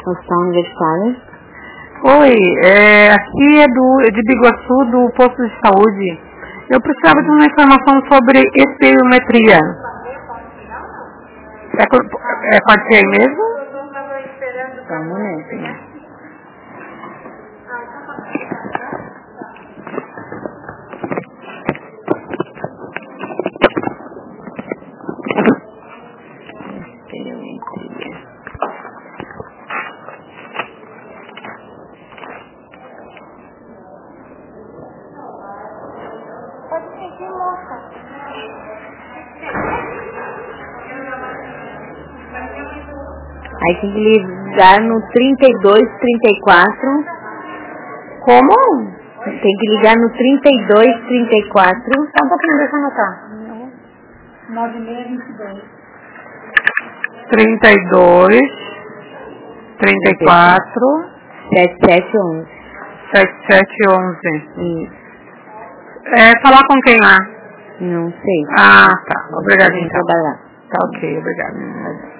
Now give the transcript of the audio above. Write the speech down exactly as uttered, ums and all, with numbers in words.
Hospital Universitário. Oi, é, aqui é do, de Biguaçu, do posto de saúde. Eu precisava de uma informação sobre espirometria. É, é, pode ser aí mesmo? Tá, um momento. Aí tem que ligar no trinta e dois, trinta e quatro. Como? Tem que ligar no trinta e dois, trinta e quatro. Só um pouquinho, deixa eu anotar. nove seis dois dois. trinta e dois, trinta e quatro, sete sete onze. sete sete onze. Isso. É, falar com quem lá? Não sei. Ah, tá. Obrigada, então. Trabalhar. Tá ok, obrigada.